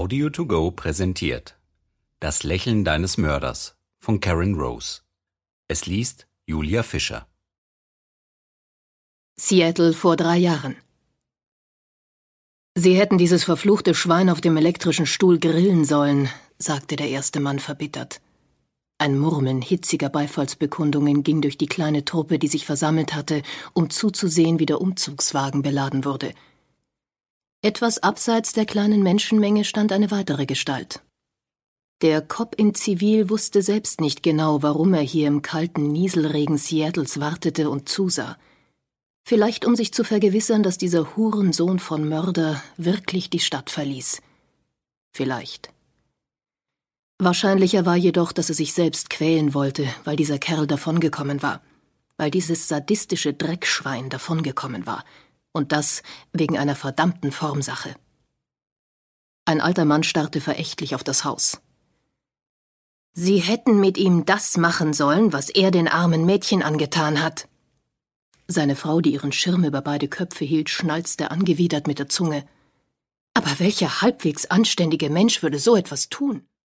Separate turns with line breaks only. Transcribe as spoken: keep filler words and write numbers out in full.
Audio to go präsentiert Das Lächeln deines Mörders von Karen Rose. Es liest Julia Fischer.
Seattle vor drei Jahren. »Sie hätten dieses verfluchte Schwein auf dem elektrischen Stuhl grillen sollen«, sagte der erste Mann verbittert. Ein Murmeln hitziger Beifallsbekundungen ging durch die kleine Truppe, die sich versammelt hatte, um zuzusehen, wie der Umzugswagen beladen wurde. Etwas abseits der kleinen Menschenmenge stand eine weitere Gestalt. Der Cop in Zivil wusste selbst nicht genau, warum er hier im kalten Nieselregen Seattles wartete und zusah. Vielleicht um sich zu vergewissern, dass dieser Hurensohn von Mörder wirklich die Stadt verließ. Vielleicht. Wahrscheinlicher war jedoch, dass er sich selbst quälen wollte, weil dieser Kerl davongekommen war. Weil dieses sadistische Dreckschwein davongekommen war. Und das wegen einer verdammten Formsache. Ein alter Mann starrte verächtlich auf das Haus. »Sie hätten mit ihm das machen sollen, was er den armen Mädchen angetan hat.« Seine Frau, die ihren Schirm über beide Köpfe hielt, schnalzte angewidert mit der Zunge. »Aber welcher halbwegs anständige Mensch würde so etwas tun?«